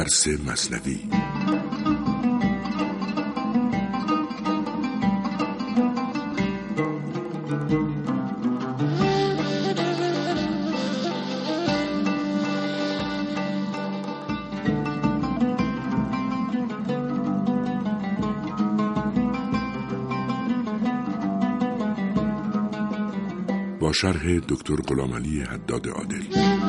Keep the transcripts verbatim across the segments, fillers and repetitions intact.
درس مثنوی. با شرح دکتر غلامعلی حداد عادل.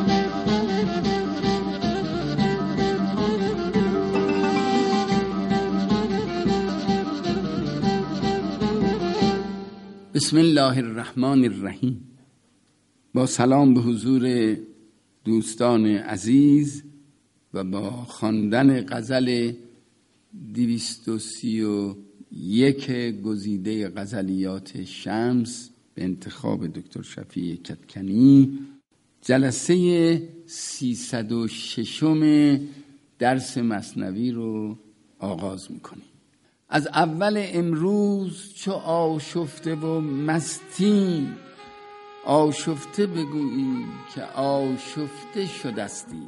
بسم الله الرحمن الرحیم. با سلام به حضور دوستان عزیز و با خواندن غزل دویست و سی و یک گزیده غزلیات شمس به انتخاب دکتر شفیع کدکنی، جلسه سیصد و ششم درس مثنوی رو آغاز میکنیم. از اول امروز چو آشفته و مستیم، آشفته بگویی که آشفته شدستی.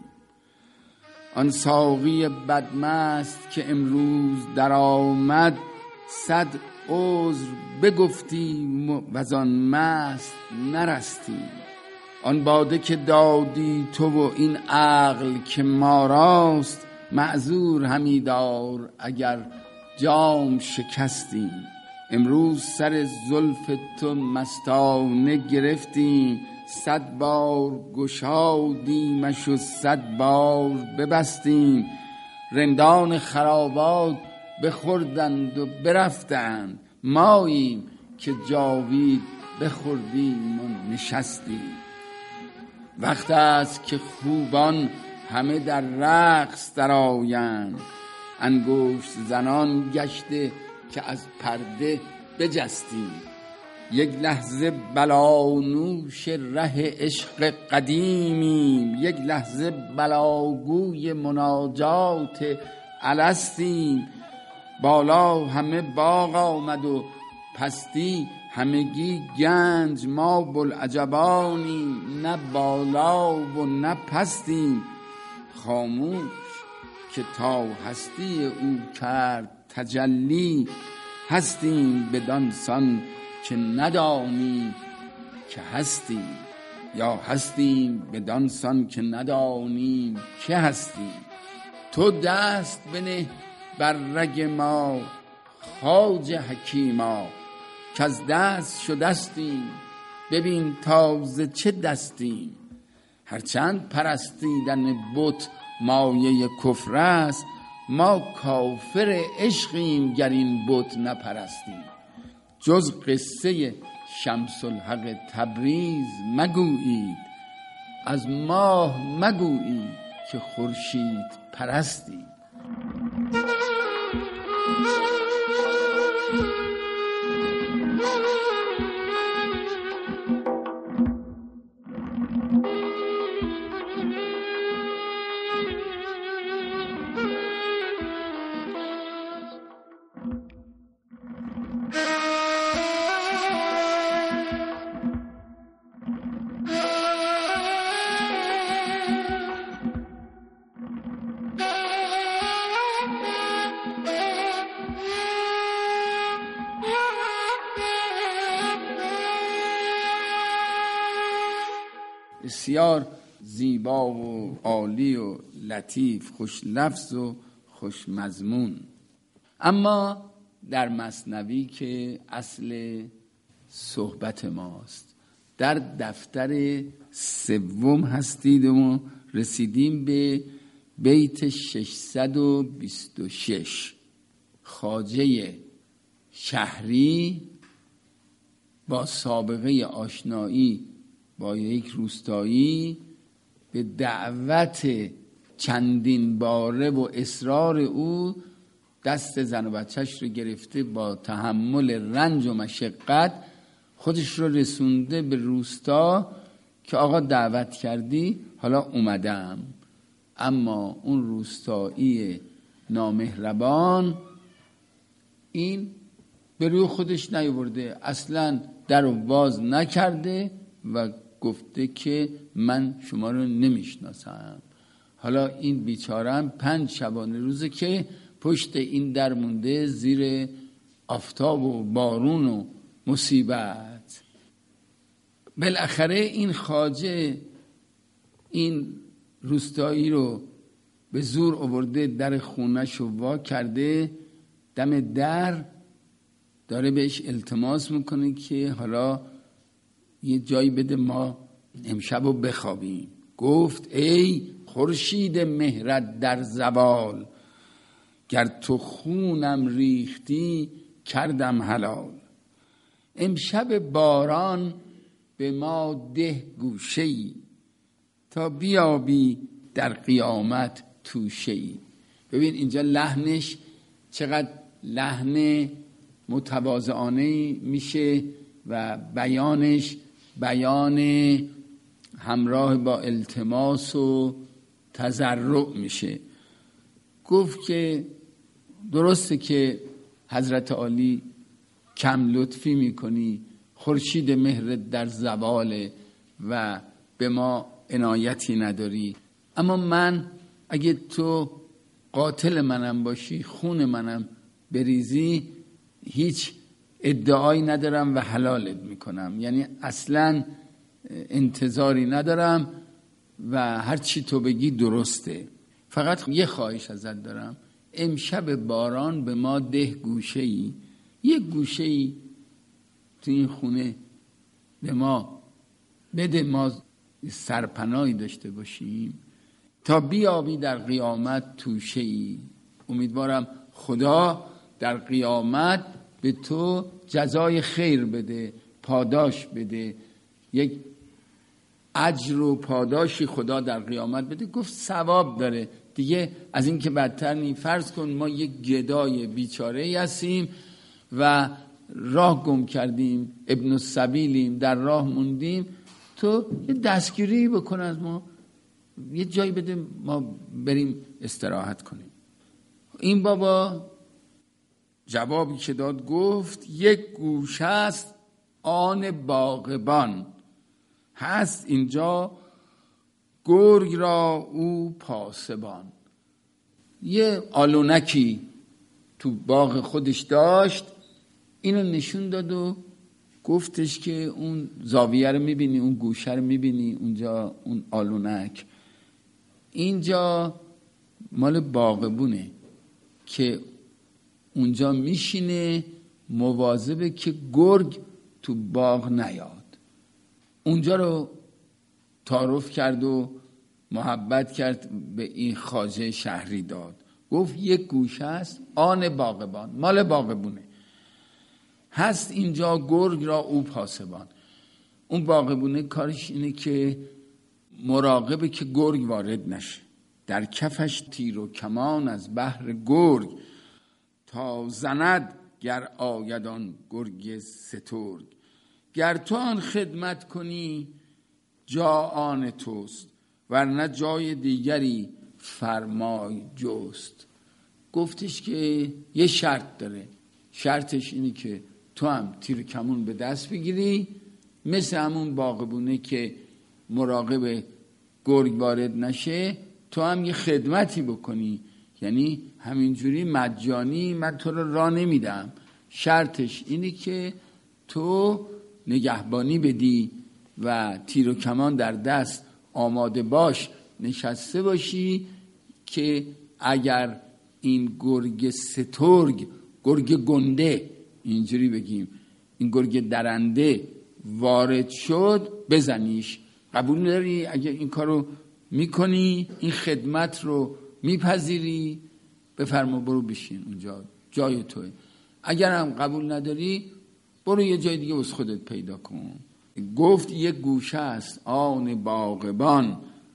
آن ساقی بدمست که امروز در آمد، صد عذر بگفتیم و آن مست نرستیم. آن باده که دادی تو و این عقل که ما راست، معذور همی دار اگر جام شکستیم. امروز سر زلف تو مستانه گرفتیم، صد بار گشادیمش و صد بار ببستیم. رندان خرابات بخوردند و برفتند، ماییم که جاوید بخوردیم و نشستیم. وقت است که خوبان همه در رقص درآیند، انگشت زنان گشته که از پرده بجستیم. یک لحظه بلانوش ره عشق قدیمیم، یک لحظه بلاگوی مناجات الستیم. بالا همه باغ آمد و پستی همگی گنج، ما بوالعجبانیم نه بالا و نه پستیم. خاموش که تا هستی او کرد تجلی، هستیم بدان سان که ندانیم که هستیم، یا هستیم بدان سان که ندانیم که هستیم. تو دست بنه بر رگ ما خواجه حکیما، که از دست شدستیم ببین تازه چه دستیم. هرچند پرستیدن بت مایه کفر است، ما کافر عشقیم گر این بت نپرستیم. جز قصه شمس الحق تبریز مگویید، از ماه مگویید که خورشید پرستیم. بسیار زیبا و عالی و لطیف، خوش لفظ و خوش مضمون. اما در مثنوی که اصل صحبت ماست، در دفتر سوم هستید و رسیدیم به بیت ششصد و بیست و شش. خواجه شهری با سابقه آشنایی با یک روستایی به دعوت چندین باره و اصرار او دست زن و بچهش رو گرفته، با تحمل رنج و مشقت خودش رو رسونده به روستا که آقا دعوت کردی، حالا اومدم. اما اون روستایی نامهربان این به روی خودش نیاورده، اصلا در رو باز نکرده و گفته که من شما رو نمیشناسم. حالا این بیچارم پنج شبانه روزه که پشت این در مونده زیر آفتاب و بارون و مصیبت. بالاخره این خواجه این روستایی رو به زور آورده، در خونش رو وا کرده، دم در داره بهش التماس میکنه که حالا یه جایی بده ما امشب رو بخوابیم. گفت ای خورشید مهرت در زوال، گر تو خونم ریختی کردم حلال. امشب باران به ما ده گوشه‌ای، تا بیابی در قیامت توشه‌ای. ببین اینجا لحنش چقدر لحن متواضعانه میشه و بیانش بیان همراه با التماس و تضرع میشه. گفت که درسته که حضرت عالی کم لطفی میکنی، خورشید مهرت در زواله و به ما عنایتی نداری، اما من اگه تو قاتل منم باشی، خون منم بریزی، هیچ ادعایی ندارم و حلالت میکنم. یعنی اصلا انتظاری ندارم و هر چی تو بگی درسته. فقط یه خواهش ازت دارم، امشب باران به ما ده گوشه‌ای، یه گوشه‌ای تو این خونه به ما بده، ما سرپناهی داشته باشیم تا بیابی در قیامت توشه‌ای. امیدوارم خدا در قیامت به تو جزای خیر بده، پاداش بده، یک اجر و پاداشی خدا در قیامت بده. گفت ثواب داره دیگه، از این که بدتر نی. فرض کن ما یک گدای بیچاره هستیم و راه گم کردیم، ابن السبیلیم، در راه موندیم، تو یه دستگیری بکن از ما، یه جایی بده ما بریم استراحت کنیم. این بابا جوابی که داد گفت یک گوشه است آن باغبان، هست اینجا گرگ را او پاسبان. یه آلونکی تو باغ خودش داشت، اینو نشون داد و گفتش که اون زاویه رو میبینی، اون گوشه رو میبینی اونجا، اون آلونک اینجا مال باغبونه که اونجا میشینه مواظبه که گرگ تو باغ نیاد. اونجا رو تعارف کرد و محبت کرد به این خواجه شهری داد. گفت یک گوشه است آن باغبان، مال باغبونه، هست اینجا گرگ را او پاسبان. اون باغبونه کارش اینه که مراقبه که گرگ وارد نشه. در کفش تیر و کمان از بحر گرگ، تا زند گر آید آن گرگ سترگ. گر تو آن خدمت کنی جا آن توست، ورنه جای دیگری فرمای جست. گفتش که یه شرط داره، شرطش اینه که تو هم تیر کمون به دست بگیری، مثل همون باغبونه که مراقب گرگ وارد نشه، تو هم یه خدمتی بکنی. یعنی همینجوری مجانی من تو رو راه نمیدم، شرطش اینه که تو نگهبانی بدی و تیر و کمان در دست آماده باش، نشسته باشی که اگر این گرگ سترگ، گرگ گنده اینجوری بگیم، این گرگ درنده وارد شد بزنیش. قبول داری؟ اگر این کارو میکنی، این خدمت رو میپذیری، بفرما برو بشین اونجا، جای توه. اگر هم قبول نداری برو یه جای دیگه واسه خودت پیدا کن. گفت یک گوشه است آن باغبان،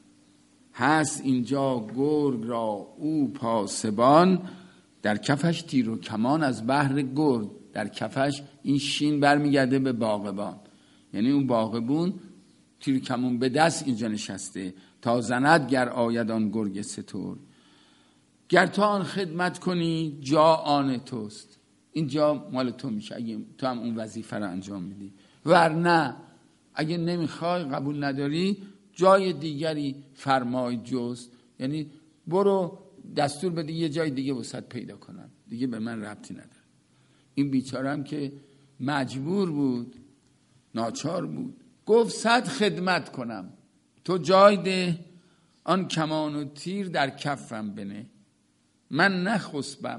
هست اینجا گرگ را او پاسبان. در کفش تیر و کمان از بحر گرگ، در کفش این شین برمیگرده به باغبان، یعنی اون باغبون تیر و کمان به دست اینجا نشسته. تا زند گر آید آن گرگ سترگ، گر تو آن خدمت کنی جا آن توست. این جا مال تو میشه اگه تو هم اون وظیفه رو انجام میدی، ورنه اگه نمیخوای، قبول نداری، جای دیگری فرمای جست. یعنی برو دستور بده یه جای دیگه وسط پیدا کنم، دیگه به من ربطی نداره. این بیچاره هم که مجبور بود، ناچار بود، گفت صد خدمت کنم، تو جای ده آن کمان و تیر در کفم بنه، من نخسبم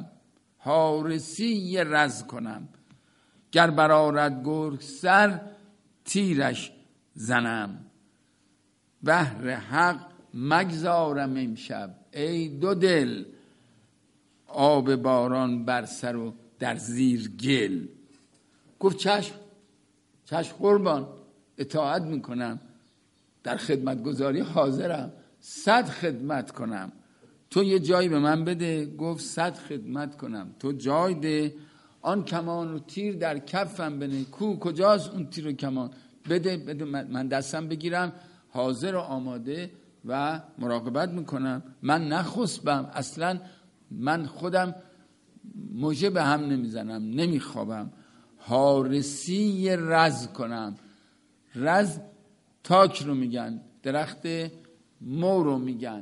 حارسی رز کنم، گر برآرد گرگ سر تیرش زنم، بهر حق مگذارم امشب ای دو دل، آب باران بر سر و در زیر گل. گفت چشم چشم قربان، اطاعت میکنم، در خدمتگزاری حاضرم، صد خدمت کنم، تو یه جایی به من بده. گفت صد خدمت کنم، تو جای ده آن کمان و تیر در کفم بنه. کو کجاست اون تیر و کمان؟ بده بده من دستم بگیرم، حاضر و آماده و مراقبت میکنم، من نخسبم، اصلا من خودم مژه به هم نمیزنم، نمیخوابم، حارسی رز کنم. رز تاک رو میگن، درخت مو رو میگن،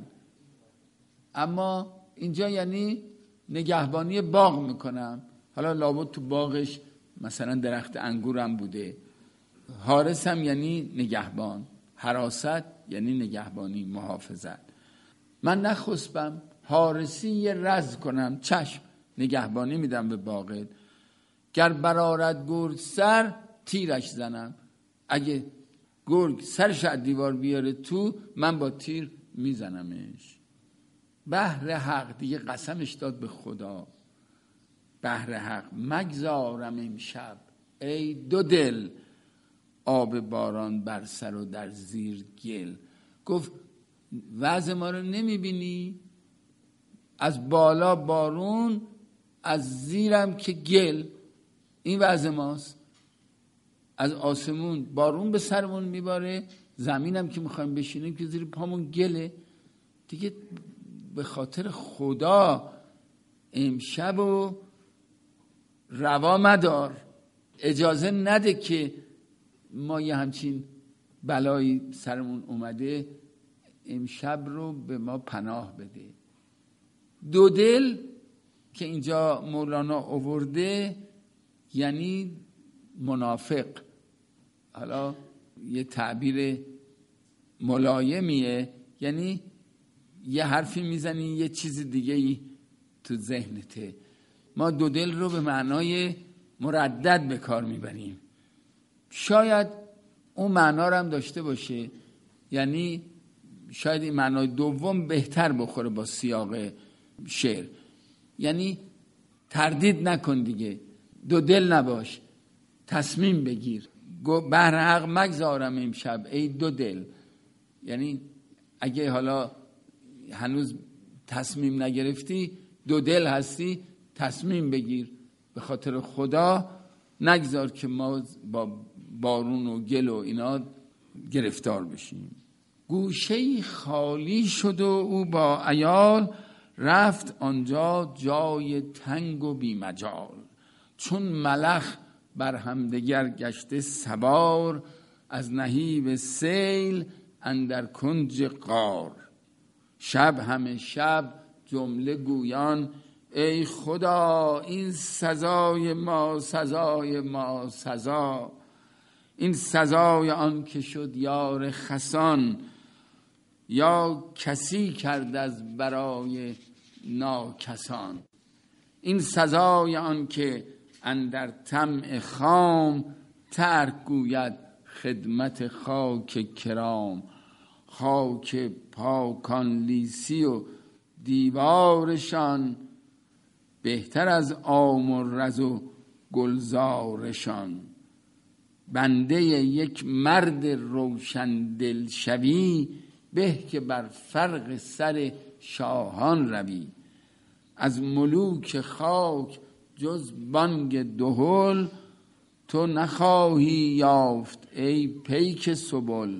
اما اینجا یعنی نگهبانی باغ میکنم. حالا لابد تو باغش مثلا درخت انگورم بوده. حارس هم یعنی نگهبان، حراست یعنی نگهبانی، محافظت. من نخسبم حارسی رز کنم، چشم نگهبانی میدم به باغت، گر برآرد گرگ سر تیرش زنم، اگه گرگ سرش از دیوار بیاره تو، من با تیر میزنمش. بهر حق، دیگه قسمش داد به خدا، بهر حق مگذارم امشب ای دو دل، آب باران بر سر و در زیر گل. گفت وضع ما رو نمیبینی؟ از بالا بارون، از زیرم که گل. این وضع ماست، از آسمون بارون به سرمون میباره، زمینم که میخوایم بشینیم که زیر پامون گله. دیگه به خاطر خدا امشب و روا مدار، اجازه نده که ما یه همچین بلایی سرمون اومده، امشب رو به ما پناه بده. دو دل که اینجا مولانا آورده یعنی منافق. حالا یه تعبیر ملایمیه، یعنی یه حرفی میزنی یه چیز دیگه ای تو ذهنته. ما دو دل رو به معنای مردد به کار میبریم، شاید اون معنا رو هم داشته باشه، یعنی شاید این معنای دوم بهتر بخوره با سیاق شعر. یعنی تردید نکن دیگه، دو دل نباش، تصمیم بگیر. بهر حق مگذارم امشب ای دو دل، یعنی اگه حالا هنوز تصمیم نگرفتی، دو دل هستی، تصمیم بگیر، به خاطر خدا نگذار که ما با بارون و گل و اینا گرفتار بشیم. گوشه‌ای خالی شد و او با عیال، رفت آنجا جای تنگ و بی مجال. چون ملخ بر همدگر گشته سوار، از نهیب سیل اندر کنج غار. شب همه شب جمله گویان ای خدا، این سزای ما سزای ما سزا. این سزای آن که شد یار خسان، یا کسی کرد از برای ناکسان. این سزای آن که اندر طمع خام، ترک گوید خدمت خاک کرام. خاک پاکان لیسی و دیوارشان، بهتر از آم و رز و گلزارشان. بنده یک مرد روشن دل شوی، به که بر فرق سر شاهان روی. از ملوک خاک جز بانگ دهل، تو نخواهی یافت ای پیک سبل.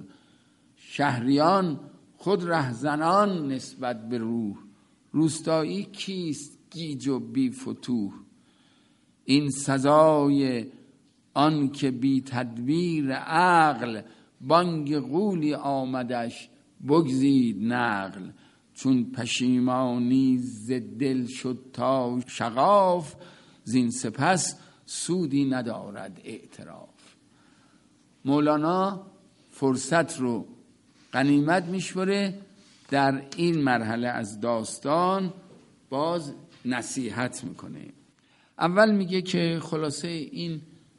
شهریان خود رهزنان نسبت به روح، روستایی کیست گیج و بی فتوح. این سزای آن که بی تدبیر عقل، بانگ غولی آمدش بگزید نقل. چون پشیمانی ز دل شد تا شغاف، زین سپس سودی ندارد اعتراف. مولانا فرصت رو غنیمت میشوره در این مرحله از داستان باز نصیحت میکنه. اول میگه که خلاصه این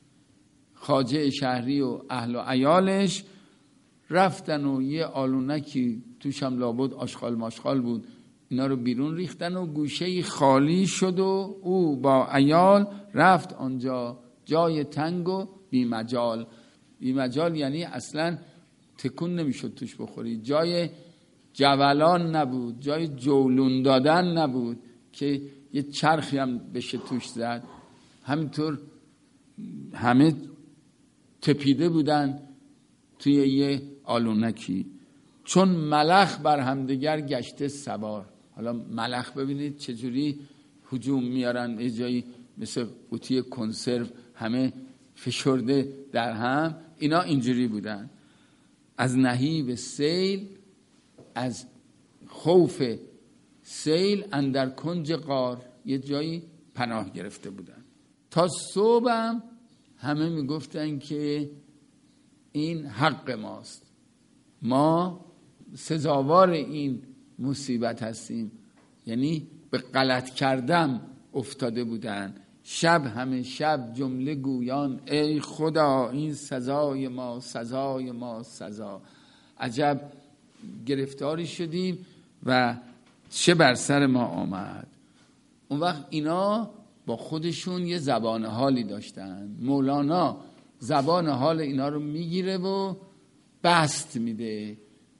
خواجه شهری و اهل و عیالش رفتن و یه آلونکی توش هم لابد آشغال ماشغال بود، اینا رو بیرون ریختن و گوشه خالی شد و او با عیال رفت آنجا، جای تنگ و بی مجال. بی مجال یعنی اصلا تکون نمیشد توش بخوری، جای جولان نبود، جای جولون دادن نبود که یه چرخی هم بشه توش زد. همینطور همه تپیده بودن توی یه آلونکی، چون ملخ بر همدیگر گشته سوار. حالا ملخ ببینید چجوری هجوم میارن، یه جایی مثل قوطی کنسرو همه فشرده در هم، اینا اینجوری بودن. از نهیب سیل، از خوف سیل اندر کنج غار یه جایی پناه گرفته بودن. تا صبح هم همه میگفتن که این حق ماست، ما سزاوار این مصیبت هستیم. یعنی به غلط کردم افتاده بودن. شب همه شب جمله گویان ای خدا این سزای ما، سزای ما، سزا. عجب گرفتاری شدیم و چه بر سر ما آمد. اون وقت اینا با خودشون یه زبان حالی داشتن. مولانا زبان حال اینا رو میگیره و بست میده،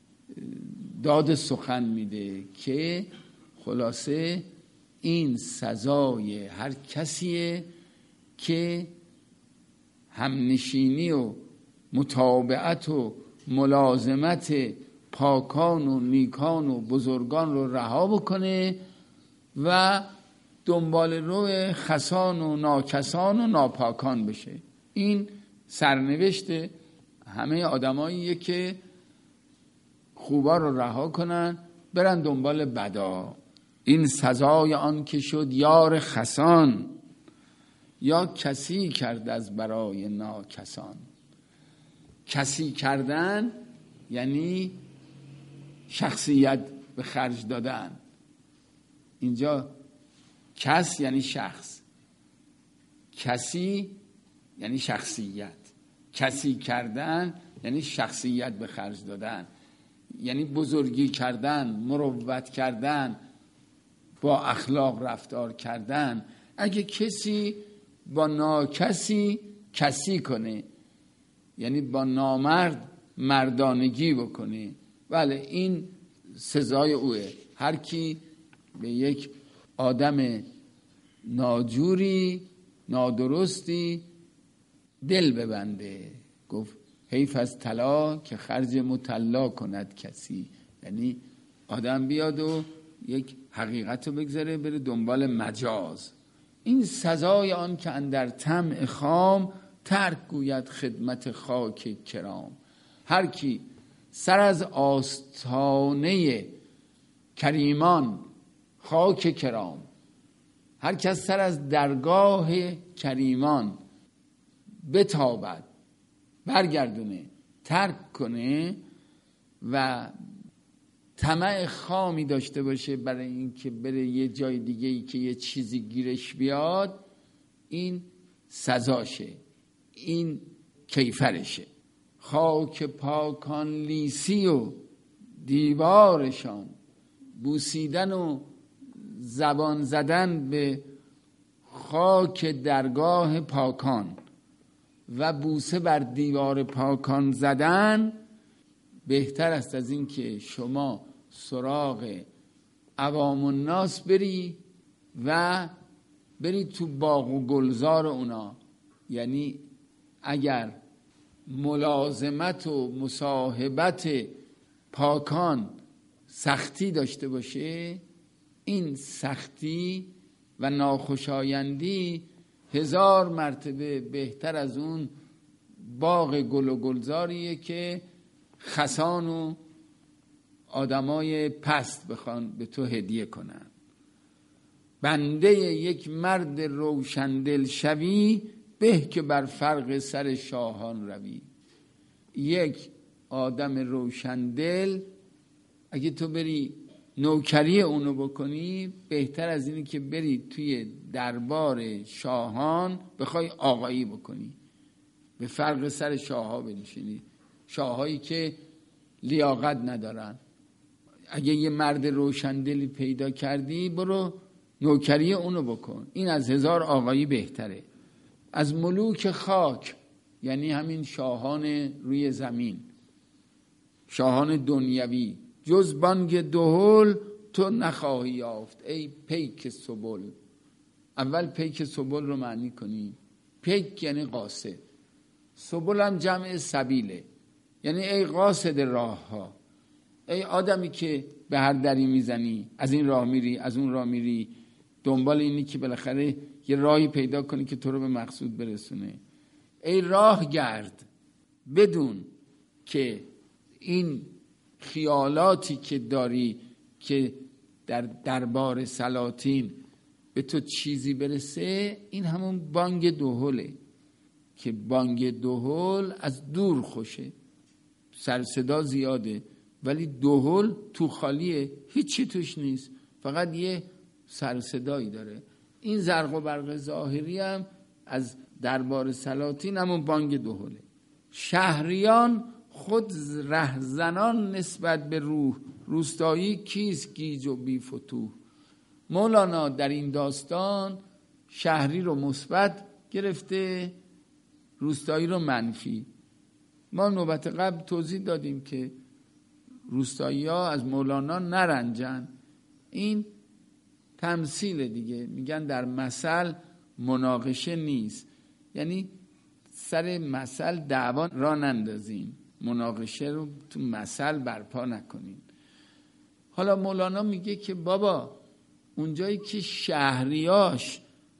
داد سخن میده که خلاصه این سزای هر کسیه که همنشینی و متابعت و ملازمت پاکان و نیکان و بزرگان رو رها بکنه و دنبال رو خسان و ناکسان و ناپاکان بشه. این سرنوشت همه آدماییه که خوبا رو رها کنن برن دنبال بدا. این سزای آن که شد یار خسان، یا کسی کرد از برای ناکسان. کسی کردن یعنی شخصیت به خرج دادن. اینجا کس یعنی شخص، کسی یعنی شخصیت. کسی کردن یعنی شخصیت به خرج دادن، یعنی بزرگی کردن، مروت کردن، با اخلاق رفتار کردن. اگه کسی با ناکسی کسی کنه، یعنی با نامرد مردانگی بکنه، بله این سزای اوه. هر کی به یک آدم ناجوری نادرستی دل ببنده، گفت حیف از طلا که خرج مطلا کند کسی. یعنی آدم بیاد و یک حقیقت رو بگذاره بره دنبال مجاز. این سزای آن که اندر طمع خام، ترک گوید خدمت خاک کرام. هر کی سر از آستانه کریمان، خاک کرام، هر کس سر از درگاه کریمان بتابد، برگردونه، ترک کنه و طمع خامی داشته باشه برای این که بره یه جای دیگه ای که یه چیزی گیرش بیاد، این سزاشه، این کیفرشه. خاک پاکان لیسی و دیوارشان، بوسیدن و زبان زدن به خاک درگاه پاکان و بوسه بر دیوار پاکان زدن بهتر است از این که شما سراغ عوام الناس بری و بری تو باغ و گلزار اونا. یعنی اگر ملازمت و مصاحبت پاکان سختی داشته باشه، این سختی و ناخوشایندی هزار مرتبه بهتر از اون باغ گل و گلزاریه که خسان و آدمای پست بخوان به تو هدیه کنن. بنده یک مرد روشندل شوی، به که بر فرق سر شاهان روی. یک آدم روشندل اگه تو بری نوکری اونو بکنی، بهتر از اینی که بری توی دربار شاهان بخوای آقایی بکنی، به فرق سر شاهها بنشینی، شاههایی که لیاقت ندارن. اگه یه مرد روشندلی پیدا کردی، برو نوکری اونو بکن، این از هزار آقایی بهتره. از ملوک خاک، یعنی همین شاهان روی زمین، شاهان دنیوی، جز بانگ دهل تو نخواهی یافت ای پیک سبل. اول پیک سبل رو معنی کنی. پیک یعنی قاصد، سبل هم جمع سبیله، یعنی ای قاصد راه ها، ای آدمی که به هر دری میزنی، از این راه میری از اون راه میری، دنبال اینی که بالاخره یه راهی پیدا کنی که تو رو به مقصود برسونه. ای راه گرد، بدون که این خیالاتی که داری که در دربار سلاطین به تو چیزی برسه، این همون بانگ دهله که بانگ دهل از دور خوشه، سر صدا زیاده، ولی دهل تو خالیه، هیچی توش نیست، فقط یه سر صدایی داره. این زرق و برق ظاهری هم از دربار سلاطین همون بانگ دهله. شهریان خود رهزنان نسبت به روح، روستایی کیست گیج و بی فتوح. مولانا در این داستان شهری رو مثبت گرفته، روستایی رو منفی. ما نوبت قبل توضیح دادیم که روستایی ها از مولانا نرنجن، این تمثیل دیگه، میگن در مثل مناقشه نیست، یعنی سر مثل دعوا را نندازین، مناقشه رو تو مثل برپا نکنین. حالا مولانا میگه که بابا اونجایی که شهریاش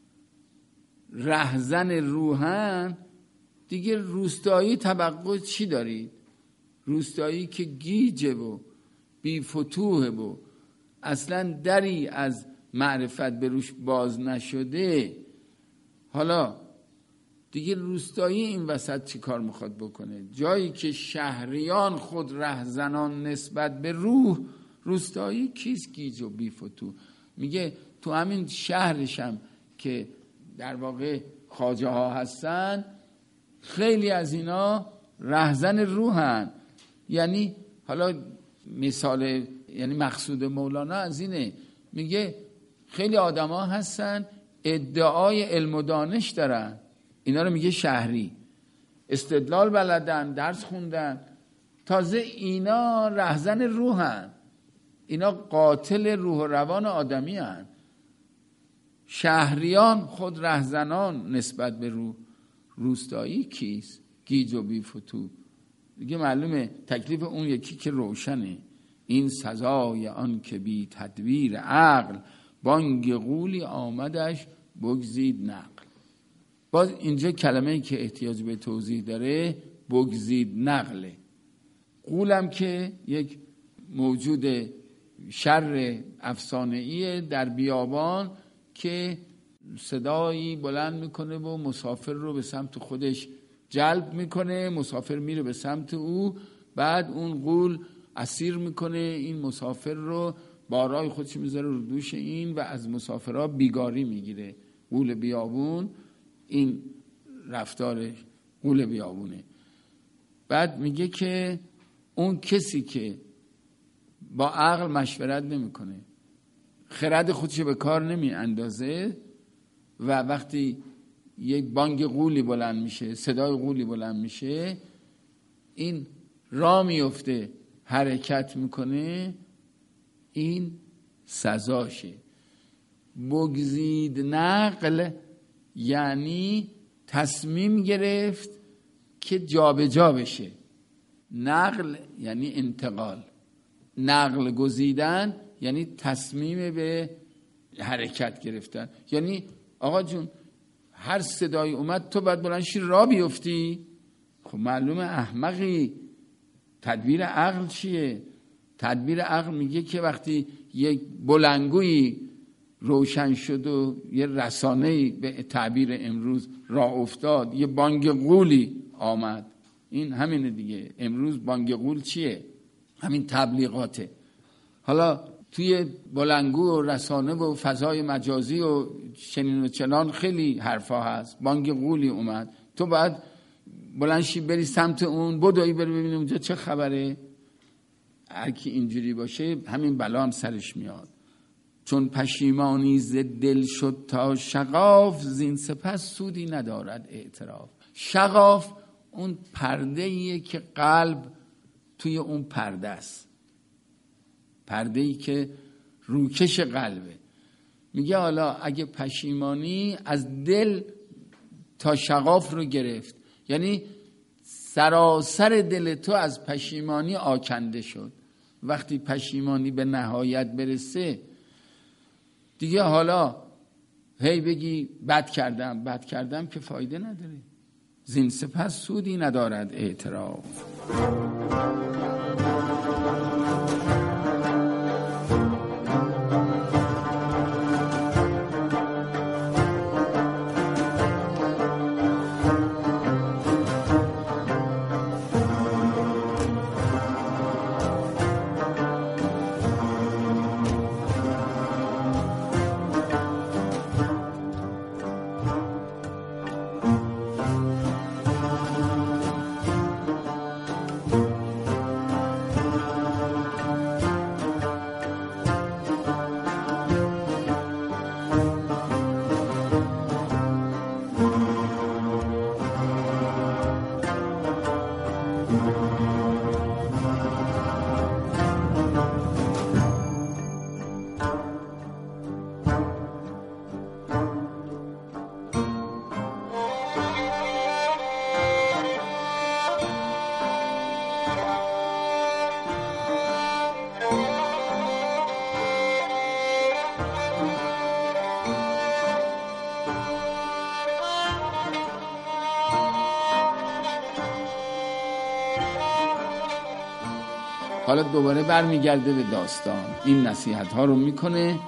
رهزن روحن، دیگه روستایی توقع چی دارید؟ روستایی که گیجه و بی فتوحه و اصلا دری از معرفت به روش باز نشده، حالا دیگه روستایی این وسط چی کار میخواد بکنه؟ جایی که شهریان خود رهزنان نسبت به روح، روستایی کیست گیج و بی فتوح. میگه تو همین شهرشم که در واقع خواجه ها هستن، خیلی از اینا رهزن روحن. یعنی حالا مثال، یعنی مقصود مولانا از اینه، میگه خیلی آدم ها هستن ادعای علم و دانش دارن، اینا رو میگه شهری، استدلال بلدن، درس خوندن، تازه اینا رهزن روحن، اینا قاتل روح و روان آدمی هن. شهریان خود رهزنان نسبت به روح، روستایی کیست گیج و بی فتوح. دیگه معلومه تکلیف اون یکی که روشنه. این سزای آن که بی تدبیر عقل، بانگ غولی آمدش بگزید نقل. باز اینجا کلمه‌ای که احتیاج به توضیح داره بگزید نقله. غولم که یک موجود شر افسانه‌ایه در بیابان که صدایی بلند میکنه و مسافر رو به سمت خودش جلب میکنه، مسافر میره به سمت او، بعد اون غول اسیر میکنه این مسافر رو، بارای خودش میذاره رو دوش این و از مسافرها بیگاری میگیره. غول بیابون این رفتار غول بیابونه. بعد میگه که اون کسی که با عقل مشورت نمیکنه، خرد خودش به کار نمی اندازه و وقتی یک بانگ غولی بلند میشه، صدای غولی بلند میشه، این را میفته، حرکت میکنه، این سزاشه. بگزید نقل یعنی تصمیم گرفت که جابجا جا بشه. نقل یعنی انتقال، نقل گزیدن یعنی تصمیم به حرکت گرفتن. یعنی آقا جون هر صدایی اومد تو باید بلندشی را بیفتی؟ خب معلومه احمقی، تدبیر عقل چیه؟ تدبیر عقل میگه که وقتی یک بلندگویی روشن شد و یه رسانه‌ای به تعبیر امروز راه افتاد، یه بانگ غولی آمد، این همینه دیگه. امروز بانگ غول چیه؟ همین تبلیغاته. حالا توی بلندگو و رسانه و فضای مجازی و چنین و چنان خیلی حرفا هست. بانگ غولی اومد، تو باید بلندشی بری سمت اون، بدوی بری ببینی اونجا چه خبره. هر کی اینجوری باشه همین بلا هم سرش میاد. چون پشیمانی ز دل شد تا شغاف، زین سپس سودی ندارد اعتراف. شغاف اون پرده‌ایه که قلب توی اون پرده است، پرده‌ای که روکش قلبه. میگه حالا اگه پشیمانی از دل تا شغاف رو گرفت، یعنی سراسر دل تو از پشیمانی آکنده شد. وقتی پشیمانی به نهایت برسه دیگه حالا هی بگی بد کردم بد کردم که فایده نداره. زین سپس سودی ندارد اعتراف. حالا دوباره برمیگرده به داستان، این نصیحت ها رو میکنه.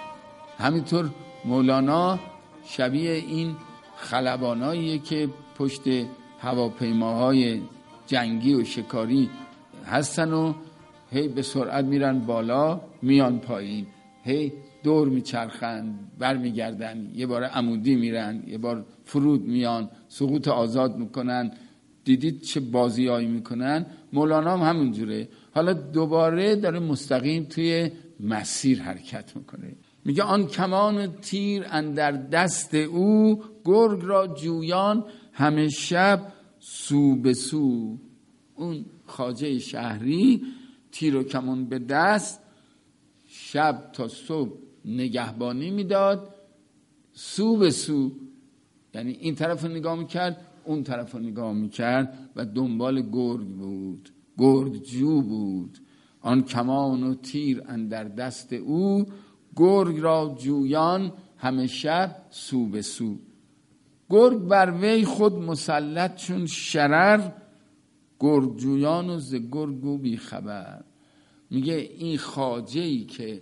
همینطور مولانا شبیه این خلباناییه که پشت هواپیماهای جنگی و شکاری هستن و هی به سرعت میرن بالا میان پایین، هی دور میچرخن برمیگردن، یه بار عمودی میرن یه بار فرود میان، سقوط آزاد میکنن. دیدید چه بازیایی میکنن؟ مولانا هم همونجوره. حالا دوباره داره مستقیم توی مسیر حرکت میکنه. میگه آن کمان تیر اندر دست او، گرگ را جویان همه شب سو به سو. اون خواجه شهری تیر و کمان به دست شب تا صبح نگهبانی میداد، سو به سو، یعنی این طرف رو نگاه میکرد اون طرف رو نگاه میکرد و دنبال گرگ بود، گرگ جو بود. آن کمان و تیر اندر دست او، گرگ را جویان همه شب سو به سو. گرگ بر وی خود مسلط چون شرر، گرگ جویان و ز گرگو بی خبر. میگه این خواجه‌ای که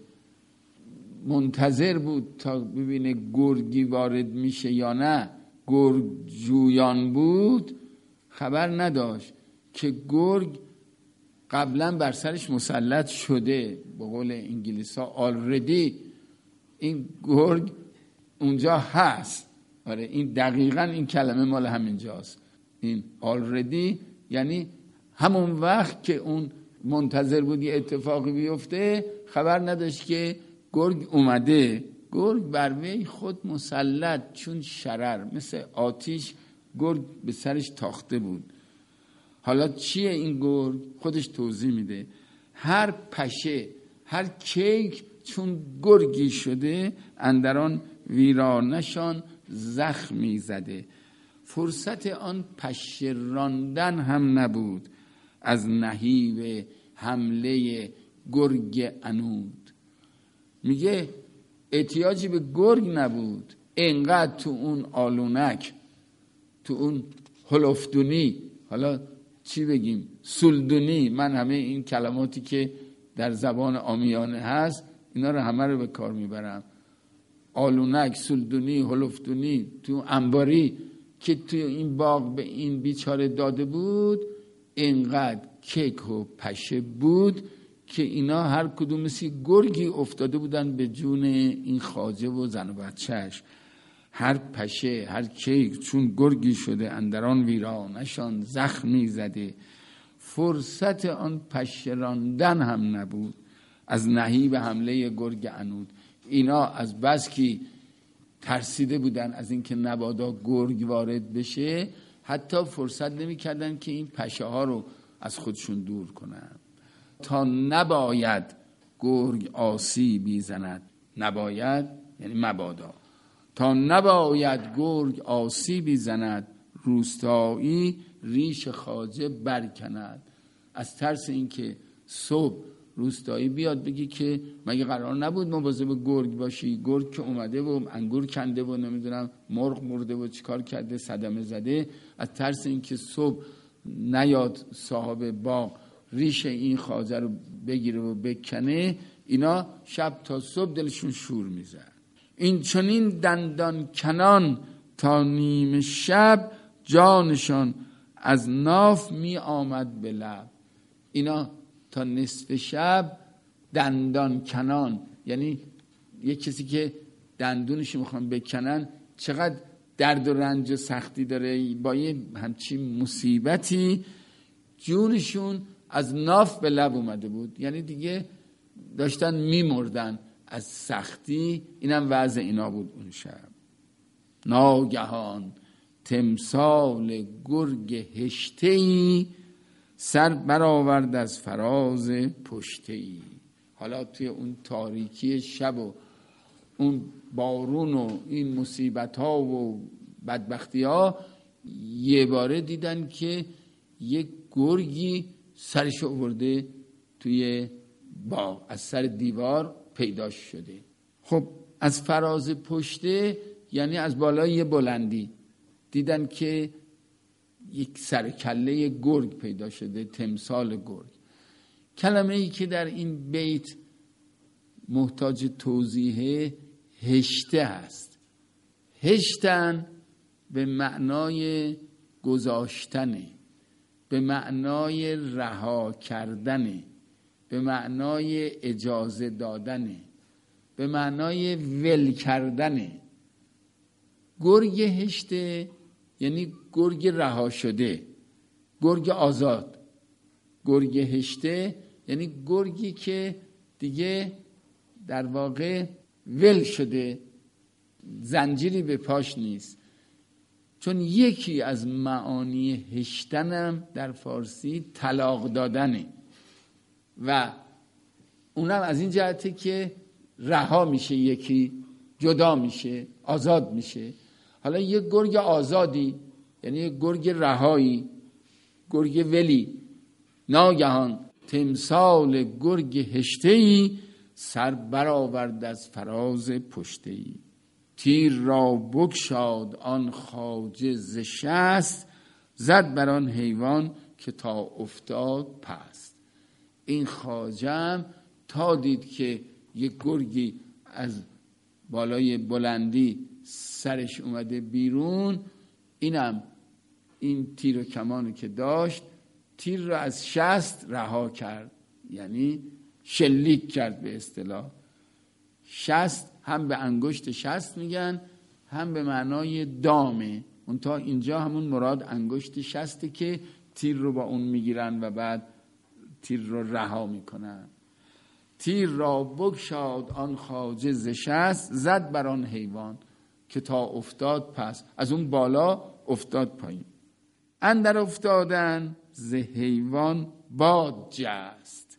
منتظر بود تا ببینه گرگی وارد میشه یا نه، گرگ جویان بود، خبر نداشت که گرگ قبلا بر سرش مسلط شده. به قول انگلیسا آلردی این گرگ اونجا هست. آره این دقیقاً این کلمه مال همینجاست. این آلردی یعنی همون وقت که اون منتظر بود یه اتفاقی بیفته، خبر نداشت که گرگ اومده. گرگ بر وی خود مسلط چون شرر، مثل آتیش گرگ به سرش تاخته بود. حالا چیه این گرگ؟ خودش توضیح میده. هر پشه، هر کیک چون گرگی شده، اندران ویرانشان زخمی زده. فرصت آن پشه راندن هم نبود، از نهیب حمله گرگ عنود. میگه احتیاجی به گرگ نبود، انقدر تو اون آلونک، تو اون هلفدونی، حالا چی بگیم، سلدونی، من همه این کلماتی که در زبان عامیانه هست اینا رو همه رو به کار میبرم. آلونک، سلدونی، هلفدونی، تو انباری که توی این باغ به این بیچاره داده بود اینقدر کیک و پشه بود که اینا هر کدوم مثل گرگی افتاده بودن به جون این خواجه و زن و بچهش. هر پشه، هر کیک چون گرگی شده اندران ویرانشان زخمی زده. فرصت آن پشه راندن هم نبود از نهیب حمله گرگ عنود. اینا از بس که ترسیده بودن از اینکه نبادا گرگ وارد بشه حتی فرصت نمی کردن که این پشه ها رو از خودشون دور کنن. تا نباید گرگ آسیبی زند، نباید یعنی مبادا، تا نباید گرگ آسیبی زند روستایی ریش خواجه برکند. از ترس اینکه صبح روستایی بیاد بگی که مگه قرار نبود مواظب گرگ باشی؟ گرگ که اومده و انگور کنده و نمیدونم مرغ مرده و چیکار کرده صدمه زده. از ترس اینکه صبح نیاد صاحب باغ ریش این خواجه رو بگیره و بکنه اینا شب تا صبح دلشون شور میزن. این چنین دندان کنان تا نیم شب جانشان از ناف می آمد به لب. اینا تا نصف شب دندان کنان یعنی یک کسی که دندونش میخوان بکنن چقدر درد و رنج و سختی داره، با یه همچین مصیبتی جونشون از ناف به لب اومده بود، یعنی دیگه داشتن میمردن از سختی. اینم وضع اینا بود اون شب. ناگهان تمثال گرگ هشته‌ای سر برآورد از فراز پشته‌ای. حالا توی اون تاریکی شب و اون بارون و این مصیبت ها و بدبختی ها یه باره دیدن که یک گرگی سرش آورده توی باغ، از سر دیوار پیدا شده. خب از فراز پشته یعنی از بالای یه بلندی دیدن که یک سرکله گرگ پیدا شده، تمثال گرگ. کلمه ای که در این بیت محتاج توضیحه هشته هست. هشتن به معنای گذاشتنه، به معنای رها کردنه، به معنای اجازه دادنه، به معنای ول کردنه. گرگ هشته یعنی گرگ رها شده، گرگ آزاد. گرگ هشته یعنی گرگی که دیگه در واقع ول شده، زنجیری به پاش نیست. چون یکی از معانی هشتنم در فارسی طلاق دادنه و اونم از این جهته که رها میشه، یکی جدا میشه، آزاد میشه. حالا یک گرگ آزادی یعنی یک گرگ رهایی، گرگ ولی. ناگهان تمثال گرگ هشته‌ای سر برآورد از فراز پشته‌ای. تیر را بگشاد آن خواجه ز شست زد بر آن حیوان که تا افتاد پست. این خواجه تا دید که یک گرگی از بالای بلندی سرش اومده بیرون، اینم این تیر و کمانی که داشت تیر را از شست رها کرد، یعنی شلیک کرد. به اصطلاح شست هم به انگشت شست میگن هم به معنای دامه، منتها اینجا همون مراد انگشت شسته که تیر رو با اون میگیرن و بعد تیر رو رها میکنن. تیر را بگشاد آن خواجه ز شست زد بر آن حیوان که تا افتاد پس. از اون بالا افتاد پایین. اندر افتادن ز حیوان باد جست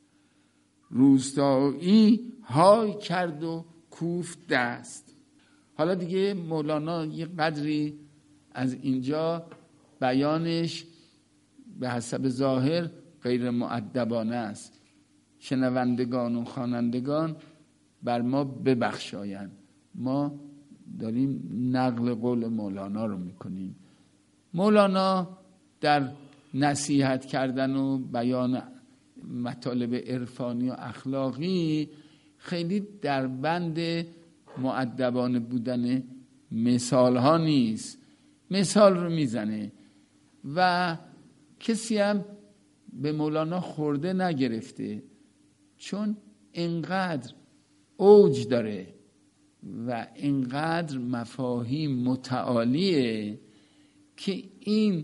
روستایی های کرد و کوفت دست. حالا دیگه مولانا یه قدری از اینجا بیانش به حسب ظاهر غیر مؤدبانه است. شنوندگان و خوانندگان بر ما ببخشایند، ما داریم نقل قول مولانا رو میکنیم. مولانا در نصیحت کردن و بیان مطالب عرفانی و اخلاقی خیلی در بند مؤدبانه بودن مثال ها نیست، مثال رو میزنه و کسی هم به مولانا خورده نگرفته، چون اینقدر اوج داره و اینقدر مفاهیم متعالیه که این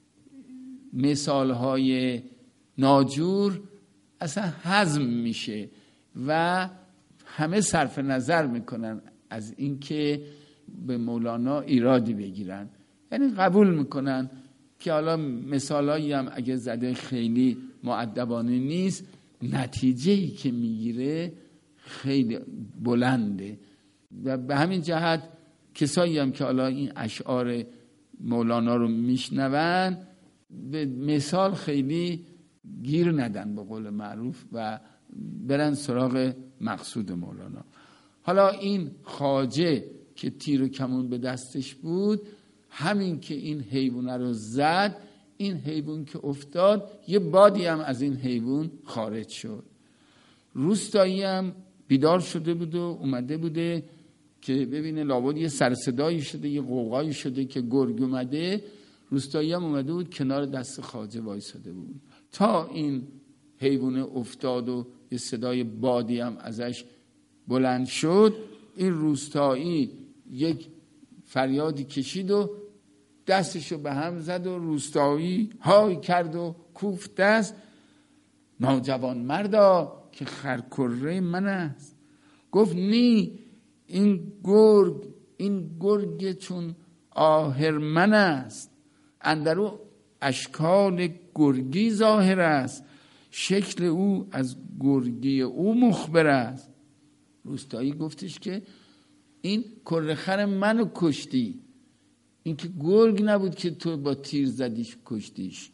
مثال های ناجور اصلا هضم میشه و همه صرف نظر میکنن از اینکه به مولانا ایرادی بگیرن، یعنی قبول میکنن که حالا مثالایی هم اگه زده خیلی مؤدبانه نیست، نتیجه‌ای که میگیره خیلی بلنده و به همین جهت کسایی هم که حالا این اشعار مولانا رو میشنون به مثال خیلی گیر ندن به قول معروف و برن سراغ مقصود مولانا. حالا این خواجه که تیر و کمون به دستش بود، همین که این حیوانه رو زد، این حیوان که افتاد یه بادی هم از این حیوان خارج شد. روستایی هم بیدار شده بود و اومده بوده که ببینه لابد یه سرصدایی شده، یه قوقایی شده که گرگ اومده. روستایی هم اومده بود کنار دست خواجه وایساده بود تا این حیوان افتاد و یه صدای بادی هم ازش بلند شد. این روستایی یک فریادی کشید و دستشو به هم زد و روستایی های کرد و کوفت دست: ناجوان مردا که خرکره من است. گفت نی، این گرگ این گرگ چون آهرمن است، اندرو اشکال گرگی ظاهر است، شکل او از گرگی او مخبر است. روستایی گفتش که این کرخر منو کشتی، این که گرگ نبود که تو با تیر زدیش کشتیش.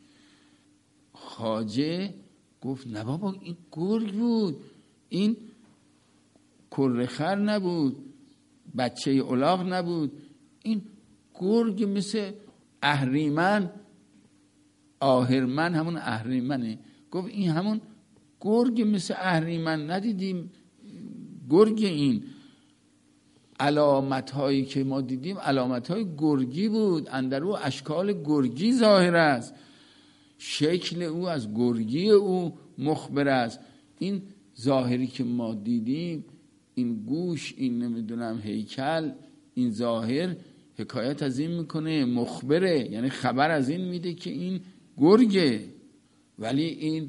خواجه گفت نه بابا، این گرگ بود، این کرخر نبود، بچه الاغ نبود، این گرگ مثل اهریمن، آهرمن همون اهریمنه. گفت این همون گرگ مثل اهریمن، ندیدیم گرگ؟ این علامت هایی که ما دیدیم علامت های گرگی بود، اندرو اشکال گرگی ظاهر است، شکل او از گرگی او مخبر است. این ظاهری که ما دیدیم، این گوش، این نمیدونم هیکل، این ظاهر حکایت از این میکنه، مخبره، یعنی خبر از این میده که این گرگه. ولی این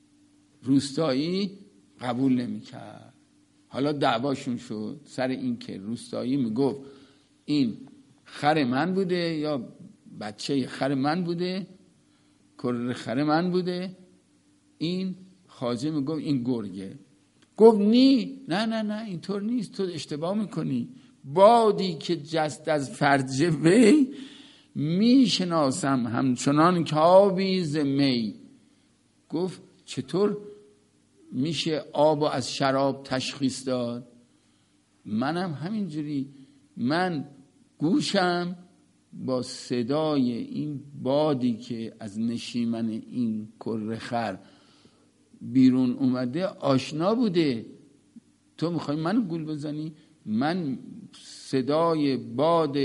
روستایی قبول نمیکرد. حالا دعواشون شد سر این که روستایی میگفت این خر من بوده یا بچه خر من بوده، کر خر من بوده. این خواجه میگفت این گرگه. گفت نی، نه نه نه اینطور نیست، تو اشتباه میکنی. بادی که جست از فرج وی، میشناسم همچنان که آبی ز می. گفت چطور میشه آب از شراب تشخیص داد؟ منم همینجوری، من گوشم با صدای این بادی که از نشیمن این کرخر بیرون اومده آشنا بوده. تو میخوای منو گول بزنی؟ من صدای باد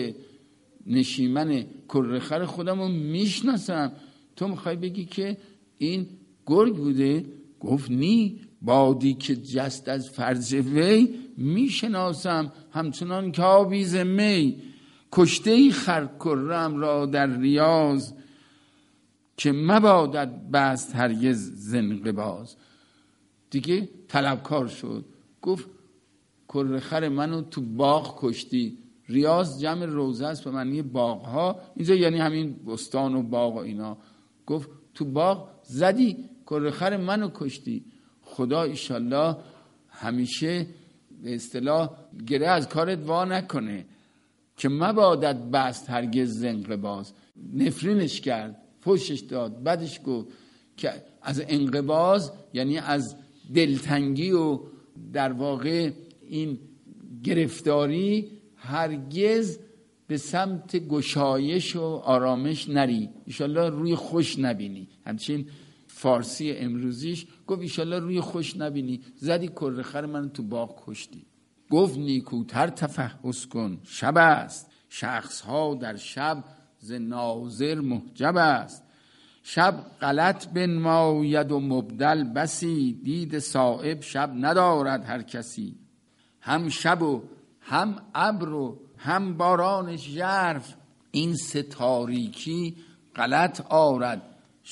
نشیمن کرخر خودم رو میشناسم، تو میخوای بگی که این گرگ بوده؟ گفت نی، بادی که جست از فرج وی، میشناسم همچنان که آبی ز می. کشته خر کرم را در ریاض، که مبادت بست هرگز زنقباز. دیگه طلبکار شد، گفت کرخر منو تو باغ کشتی. ریاض جمع روضه است به معنی باغ ها، اینجا یعنی همین بستان و باغ و اینا. گفت تو باغ زدی، کرخر منو کشتی. خدا ایشالله همیشه به اصطلاح گره از کارت وا نکنه که مبادت بست هرگز زنقباز. نفرینش کرد، فوشش داد، بعدش گفت که از انقباز یعنی از دلتنگی و در واقع این گرفتاری هرگز به سمت گشایش و آرامش نری، انشالله روی خوش نبینی. همچنین فارسی امروزیش گفت ایشالله روی خوش نبینی، زدی کره خر من تو باغ کشتی. گفت نیکوتر تفحص کن شب است، شخص ها در شب ز ناظر محجب است. شب غلط بنماید و مبدل بسی، دید صایب شب ندارد هر کسی. هم شب و هم ابر و هم باران ژرف، این سه تاریکی غلط آرد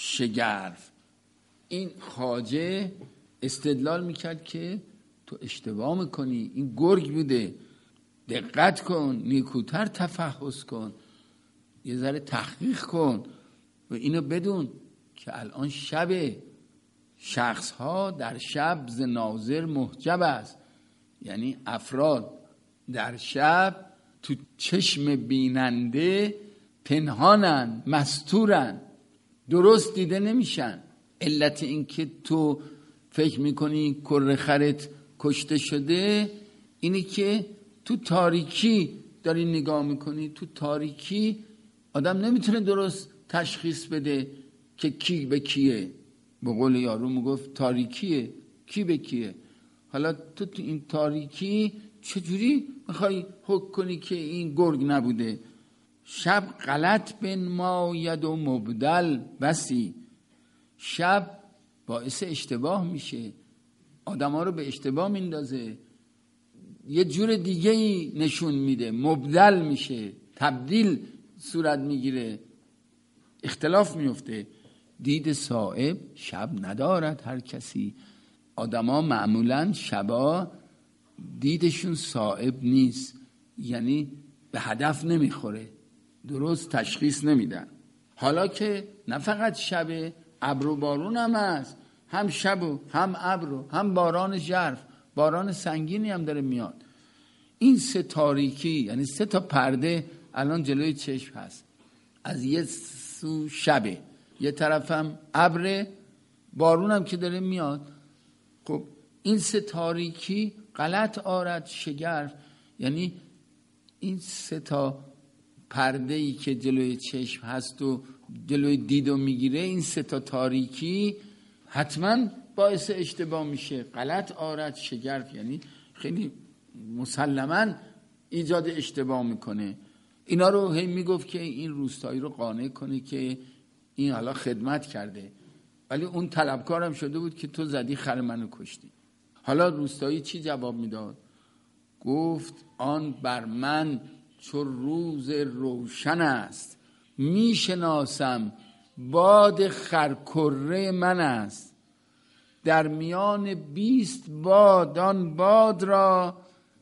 شگرف. این خواجه استدلال میکرد که تو اشتباه میکنی، این گرگ بوده، دقت کن، نیکوتر تفحص کن، یه ذره تحقیق کن و اینو بدون که الان شبه، شخص ها در شب ز ناظر محجب است. یعنی افراد در شب تو چشم بیننده پنهانن، مستورن، درست دیده نمیشن. علت این که تو فکر میکنی کره خرت کشته شده اینه که تو تاریکی داری نگاه میکنی. تو تاریکی آدم نمیتونه درست تشخیص بده که کی به کیه. به قول یارو میگفت تاریکیه، کی به کیه. حالا تو تو این تاریکی چجوری میخوای حکم کنی که این گرگ نبوده؟ شب غلط بنماید و مبدل بسی. شب باعث اشتباه میشه، آدم ها رو به اشتباه میندازه، یه جور دیگه ای نشون میده، مبدل میشه، تبدیل صورت میگیره، اختلاف میفته. دید صایب شب ندارد هر کسی. آدم ها معمولا شبا دیدشون صایب نیست، یعنی به هدف نمیخوره، درست تشخیص نمیدن. حالا که نه فقط شبه، ابر و بارون هم هست، هم شب و هم ابر و هم باران ژرف، باران سنگینی هم داره میاد. این سه تاریکی یعنی سه تا پرده الان جلوی چشم هست. از یه سو شبه، یه طرف هم ابر، بارون هم که داره میاد. خب این سه تاریکی غلط آرد شگرف، یعنی این سه تا پرده‌ای که جلوی چشم هست و جلوی دیدو میگیره، این سه تا تاریکی حتما باعث اشتباه میشه. غلط آرد شگرف یعنی خیلی مسلماً ایجاد اشتباه میکنه. اینا رو هی میگفت که این روستایی رو قانع کنه که این حالا خدمت کرده، ولی اون طلبکارم شده بود که تو زدی خر منو کشتی. حالا روستایی چی جواب میداد؟ گفت آن بر من چو روز روشن است، میشناسم باد خرکره من است. در میان بیست باد آن باد را،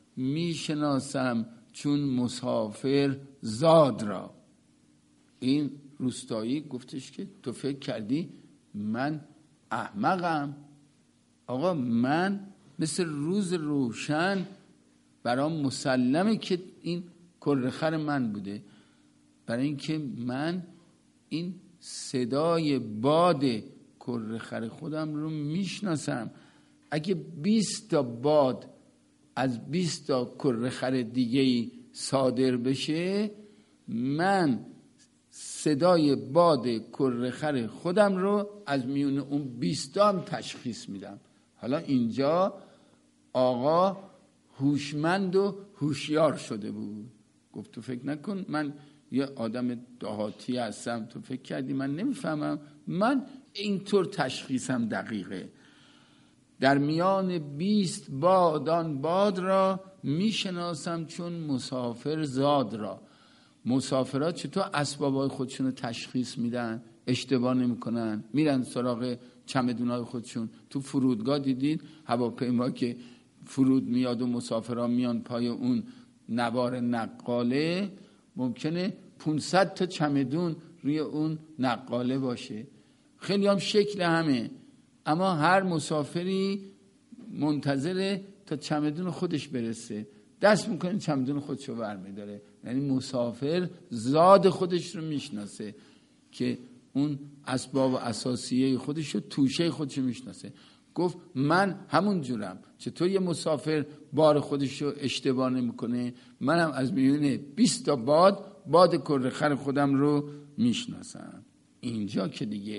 میشناسم چون مسافر زاد را. این روستایی گفتش که تو فکر کردی من احمقم؟ آقا من مثل روز روشن برام مسلمه که این کره خر من بوده، برای اینکه من این صدای باد کره خر خودم رو میشناسم. اگه بیست تا باد از بیست تا کره خر دیگه‌ای صادر بشه، من صدای باد کره خر خودم رو از میون اون بیست تا هم تشخیص میدم. حالا اینجا آقا هوشمند و هوشیار شده بود. گفت تو فکر نکن من یه آدم دهاتی هستم، تو فکر کردی من نمیفهمم، من اینطور تشخیصم دقیقه. در میان بیست باد آن باد را، میشناسم چون مسافر زاد را. مسافرات چطور اسبابای خودشون رو تشخیص میدن؟ اشتباه نمیکنن، میرن سراغ چمدونای خودشون. تو فرودگاه دیدید هواپیما که فرود میاد و مسافران میان پای اون نوار نقاله، ممکنه پانصد تا چمدون روی اون نقاله باشه، خیلی هم شکل همه، اما هر مسافری منتظره تا چمدون خودش برسه، دست میکنه چمدون خودشو برمیداره. یعنی مسافر زاد خودش رو میشناسه که اون اسباب اساسیه خودش رو، توشه خودش رو میشناسه. گفت من همون جورم. چطور یه مسافر بار خودش رو اشتباه نمیکنه؟ منم از میون بیست تا باد باد کره خر خودم رو میشناسم. اینجا که دیگه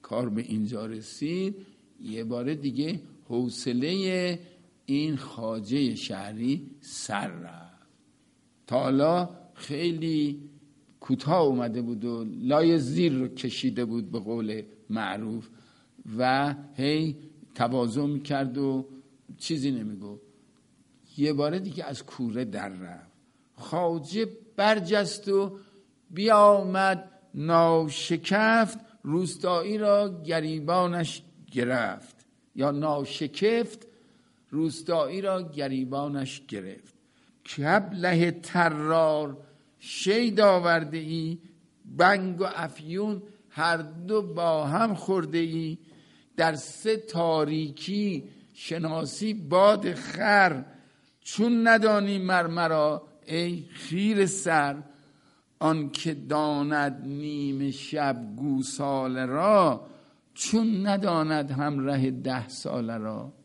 کار به اینجا رسید، یه بار دیگه حوصله این خواجه شهری سر رفت. تا حالا خیلی کوتاه اومده بود و لای زیر رو کشیده بود به قول معروف و هی تواضع میکرد و چیزی نمیگو. یه بار دیگه از کوره در رفت. خواجه برجست و بیامد ناشکفت، روستایی را گریبانش گرفت. یا ناشکفت روستایی را گریبانش گرفت. که ابله طرار شید آورده ای، بنگ و افیون هر دو با هم خورده ای. در سه تاریکی شناسی باد خر، چون ندانی مرمرا ای خیر سر. آن که داند نیم شب گوساله را، چون نداند همراه ده ساله را.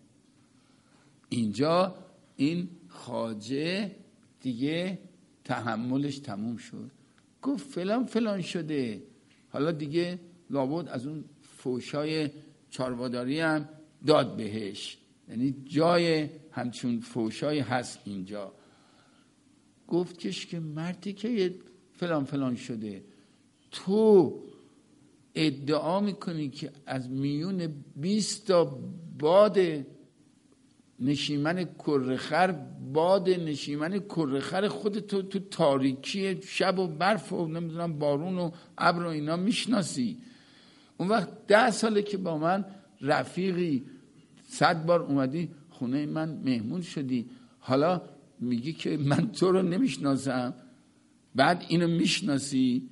اینجا این خواجه دیگه تحملش تموم شد، گفت فلان فلان شده. حالا دیگه لابد از اون فوشای چارواداری هم داد بهش، یعنی جای همچون فوشای هست اینجا. گفت کش که مردی که فلان فلان شده، تو ادعا میکنی که از میون بیست تا باد نشیمن کرخر، باد نشیمن کرخر خودتو تو تاریکی شب و برف و نمیدونم بارون و ابر و اینا میشناسی. اون وقت ده ساله که با من رفیقی، صد بار اومدی خونه من مهمون شدی، حالا میگی که من تو رو نمیشناسم، بعد اینو میشناسی.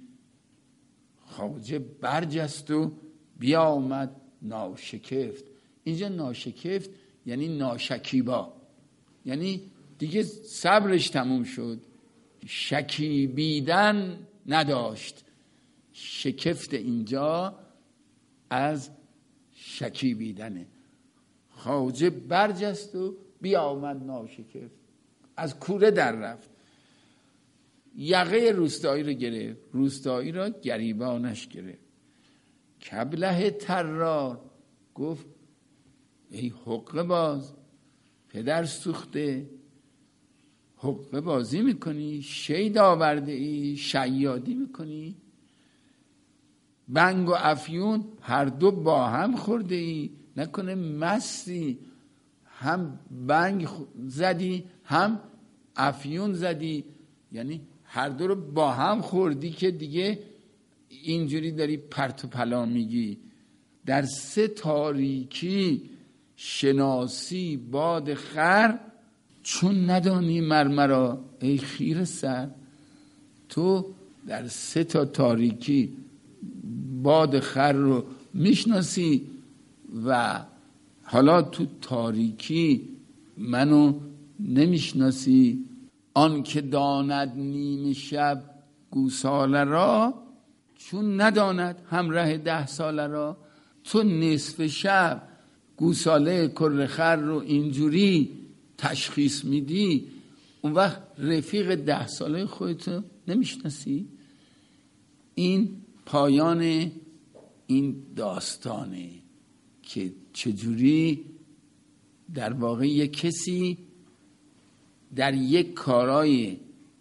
خواجه برجست و بیا آمد ناشکفت. اینجا ناشکفت یعنی ناشکیبا، یعنی دیگه صبرش تموم شد، شکیبیدن نداشت. شکفت اینجا از شکیبیدنه. خواجه برجست و بیا آمد ناشکفت، از کوره در رفت، یقه روستایی رو گرفت، روستایی را گریبانش گرفت. کبله طرار گفت ای حقه باز، پدر سوخته، حقه بازی میکنی، شید آورده ای، شیادی میکنی، بنگ و افیون هر دو با هم خورده ای، نکنه مستی، هم بنگ زدی هم افیون زدی، یعنی هر دو رو با هم خوردی که دیگه اینجوری داری پرت و پلا میگی. در سه تاریکی شناسی باد خر، چون ندانی مرمرا ای خیر سر. تو در سه تا تاریکی باد خر رو میشناسی و حالا تو تاریکی منو نمیشناسی. آن که داند نیم شب گوساله را، چون نداند همراه ده ساله را. تو نصف شب گوساله کرخر رو اینجوری تشخیص میدی، اون وقت رفیق ده ساله خودتو نمیشناسی. این پایان این داستانه که چجوری در واقع یک کسی در یک کارای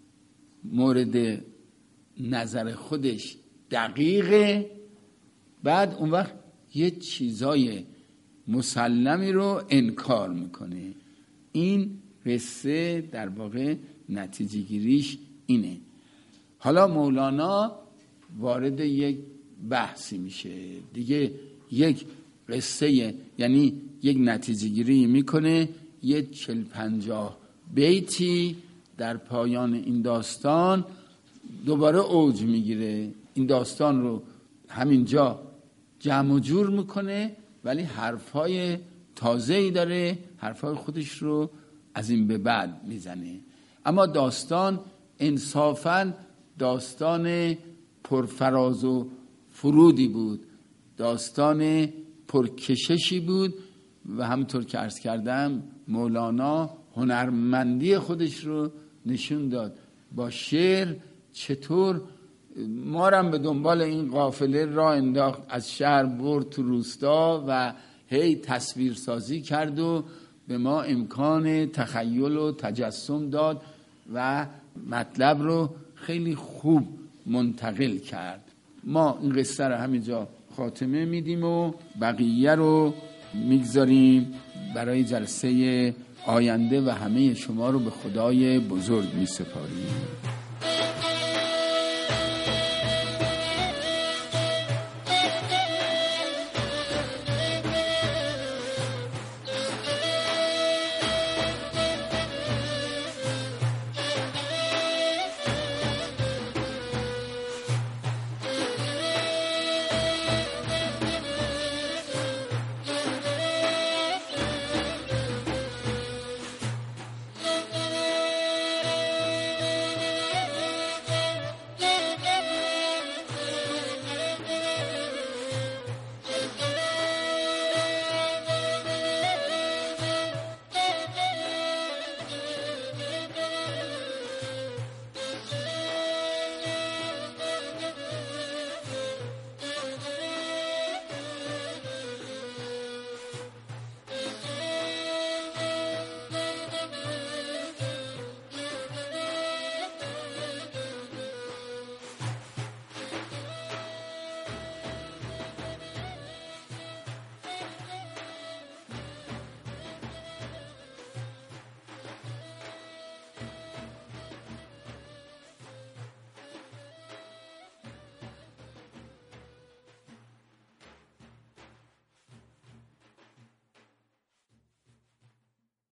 مورد نظر خودش دقیقه، بعد اون وقت یه چیزای مسلمی رو انکار میکنه. این قصه در واقع نتیجه گیریش اینه. حالا مولانا وارد یک بحثی میشه دیگه، یک قصه یعنی یک نتیجه گیری میکنه، یه چل پنجاه بیتی در پایان این داستان دوباره اوج میگیره. این داستان رو همینجا جمع و جور میکنه، ولی حرفای تازه‌ای داره، حرفای خودش رو از این به بعد میزنه. اما داستان انصافاً داستان پرفراز و فرودی بود، داستان پرکششی بود و همونطور که عرض کردم مولانا هنرمندی خودش رو نشون داد. با شعر چطور ما رو به دنبال این قافله راه انداخت، از شهر برد تو روستا و هی تصویر سازی کرد و به ما امکان تخیل و تجسم داد و مطلب رو خیلی خوب منتقل کرد. ما این قصه رو همینجا خاتمه میدیم و بقیه رو میگذاریم برای جلسه آینده و همه شما رو به خدای بزرگ میسپاریم.